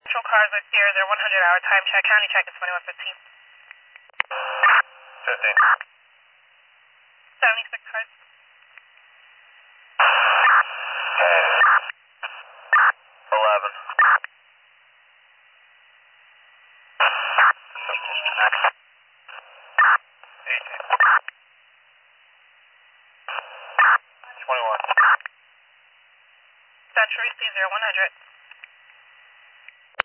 Central cars with here, their 100-hour time check. County check is 21:15. 15. 76 cars. 11. 18. 21. Central receive 0100.